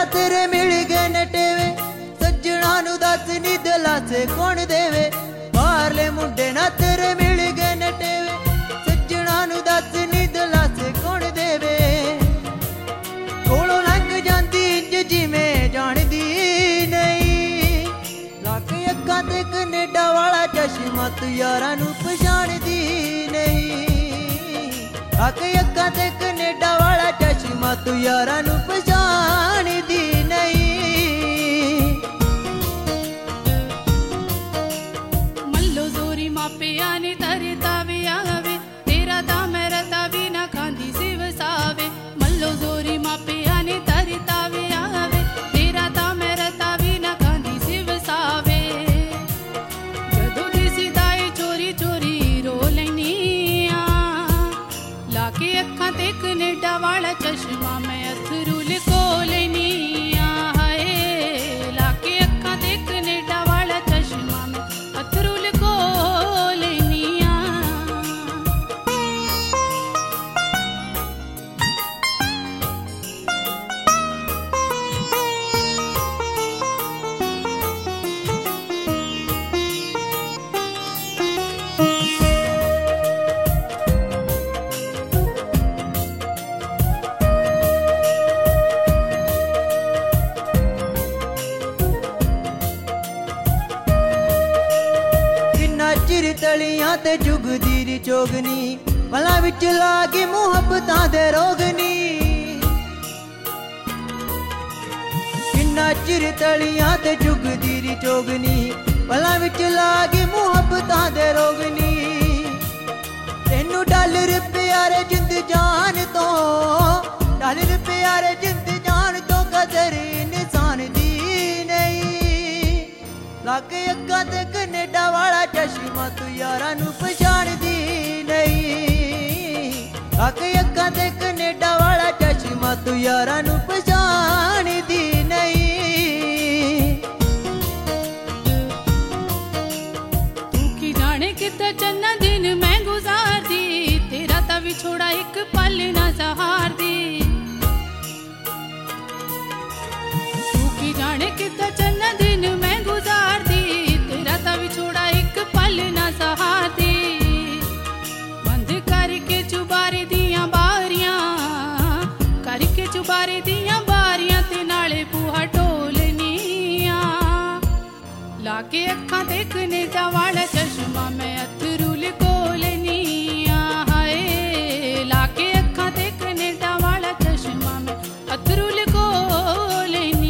तेरे मिल गए नटेवे सज्जणा नू दस नी दिलासे कौन देवे बाहरले मुंडे ना तेरे मिल गए नटेवे सज्जणा नू दस नी दिलासे कौन देवे कोलों लंघ जांदी इंज जिवें जाणदी नहीं लग अक्खां ते कनेडा वाला चश्मा तू यारां नू पछाणदी नहीं लग अक्खां ते कनेडा वाला चश्मा तू यारां नू पछाणदी नहीं मल्लो जोरी मापिया ने तरता वे आवे तेरा ता मेरा ता भी ना खांदी सी वसावे मल्लो जोरी मापिया ने तरता वे आवे तेरा ता मेरा ता भी ना खांदी सी वसावे जदों दिसी दाई चोरी चोरी रो लैनी लाके अक्खां ते कनेडा वाला चश्मा मैं अथरू लिखो लेनी हाय लाके अक्खां ते कनेडा वाला चश्मा मैं अथरू लिखो लेनी चिर तलियां ते जुगदी री चोगनी भला विच लागे मुहब्बतां दे रोगनी किन्ना चिर तलियां ते जुगदी री चोगनी भला विच लागे मुहब्बतां दे रोगनी तेनू डॉलर प्यारे जिंद जान तो डॉलर प्यारे जिंद जान तो कदर इंसान दी नहीं लग अक्खां ते कनेडा वाला चश्मा तू यारां नू पछाणदी नहीं लग अक्खां ते कनेडा वाला चश्मा तू यारां नू पछाणदी नहीं तू की जाने कितना चन्ना दिन मैं गुजारदी तेरा ता विछोड़ा एक पल ना सहारदी तू की जाने कितना चन्ना दिन मैं गुजारदी तेरा ता विछोड़ा एक पल ना सहारदी बंद करके चुबारे दियां बारियां करके चुबारे दियां बारियां ते नाले बूहा ढोलनियां लाके अक्खां ते कनेडा वाला चश्मा मैं अथरू लिखो लेनी हाय लाके अक्खां ते कनेडा वाला चश्मा मैं अथरू लिखो लेनी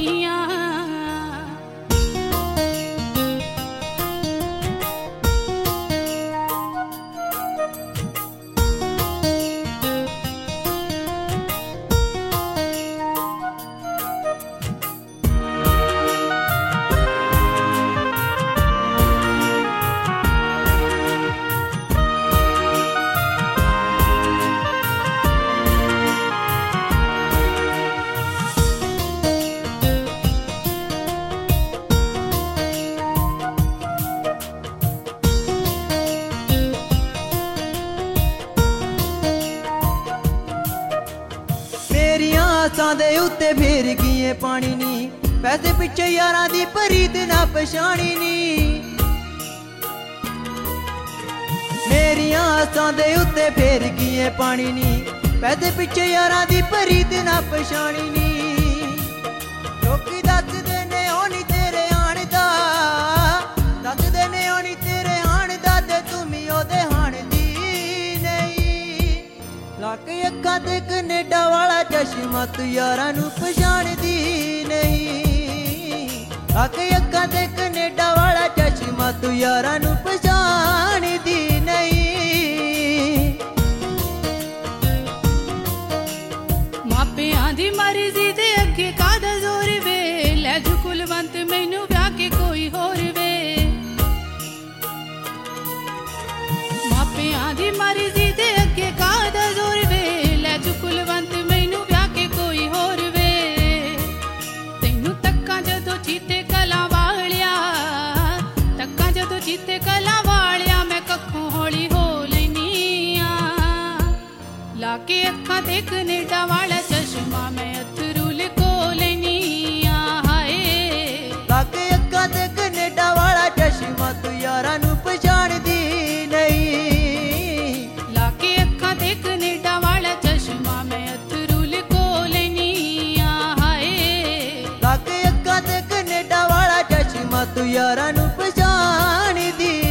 आसां दे उत्ते फेर गईए पानी नी पैसे पिछे यारां दी परीत ना पछाणी नी मेरियां आसां दे उत्ते फेर गईए पानी नी पैसे पिछे यारां दी परीत ना पछाणी नी लोकी दसदे ने होनी तेरे आण दा दसदे ने होनी तेरे आण दा ते तुमी ओदे हाण दी नहीं लग अक्खां ते कनेडा वाला चश्मा तू यारां नू पछाणदी नहीं लग अक्खां ते कनेडा वाला चश्मा तू यारां नू पछाणदी नहीं मापियां दी मर्जी दे अगे कादा जोर वे लै जू कुलवंत मैनू ब्याह के कोई होर वे मापियां दी मर्जी दे अगे कादा जोर वे लै जू कुलवंत मैनू ब्याह के कोई होर वे तैनू तक्कां जदों चीते कलां वालिया तक्कां जदों चीते कलां पछाण दी